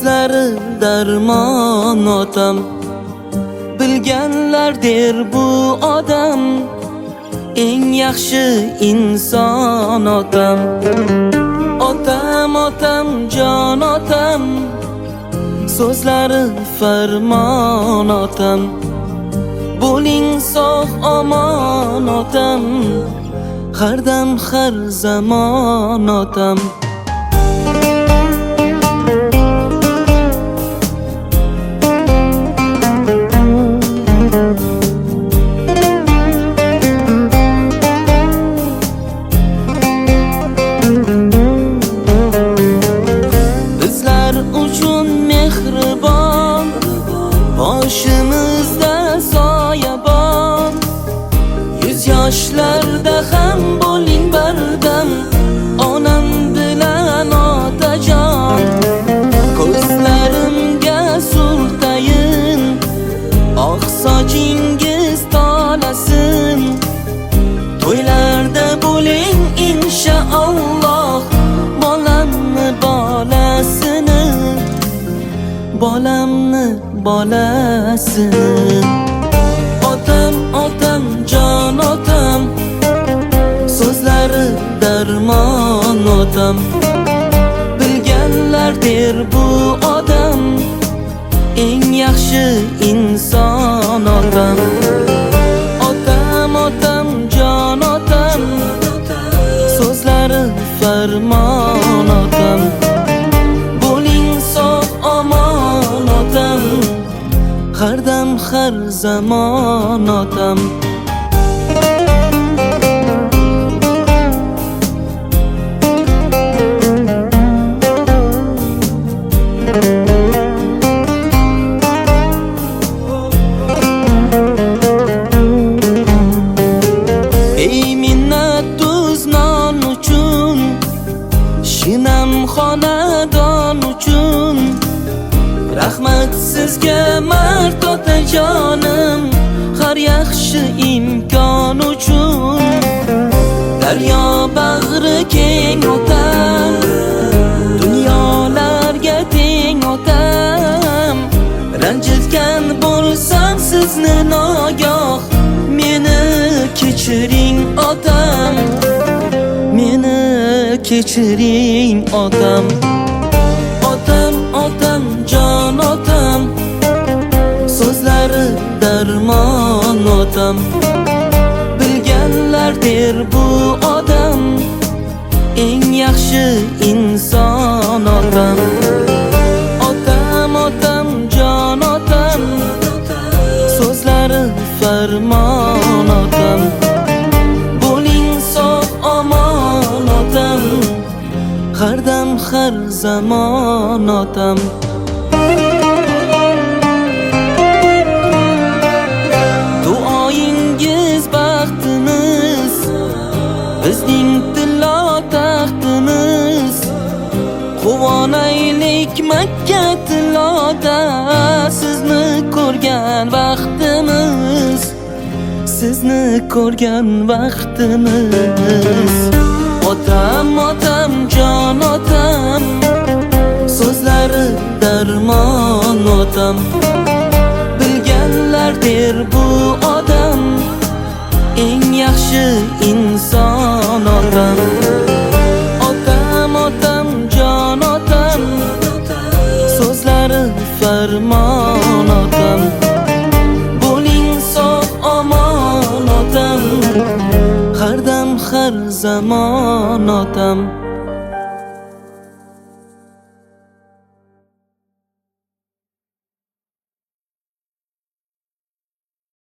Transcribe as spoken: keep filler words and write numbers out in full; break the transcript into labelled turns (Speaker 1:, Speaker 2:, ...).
Speaker 1: So'zlari darmon otam, bilganlar der bu odam eng yaxshi inson otam. Otam, otam, jon otam, so'zlari farmon otam. Bo'ling sog' omon otam, har dam har zamon otam. Bizlar uchun mehribon, boshimizda soyabon. Yuz yoshlarda ham bo'ling bardam, onam bilan otajon. Ko'zlarimga surtayin, oq sochingiz tolasin. To'ylarda bo'ling inshaalloh, bolamni bolasini, bolamni bolasini. Otam, otam, jon otam, so'zlari darmon otam. Bilganlar der bu odam eng yaxshi inson otam. Otam, otam, jon otam, so'zlari farmon otam. Bo'ling sog' omon otam, har dam har zamon otam. Ey minnat tuz non uchun, shinam xonadon uchun. Rahmat sizga mard otajonim, har yaxshi imkon uchun. Daryo bag'ri keng otam, dunyolarga teng otam. Ranjitgan bo'lsam sizni nogoh, meni kechiring otam, meni kechiring otam. Otam, otam, jon otam, so'zlari darmon otam. Bilganlar der bu odam eng yaxshi inson otam. Otam, otam, jon otam, so'zlari farmon otam. Bo'ling sog' omon otam, har dam har zamon otam. Duoyingiz baxtimiz, bizning tillo taxtimiz. Quvonaylik Makka tiloda, sizni ko'rgan vaqtimiz, sizni ko'rgan vaqtimiz. Otam, otam, jon otam, so'zlari darmon otam. Bilganlar der bu odam eng yaxshi inson otam. Otam, otam, jon otam, so'zlari farmon otam. Bo'ling sog' omon otam, har dam har zamon otam.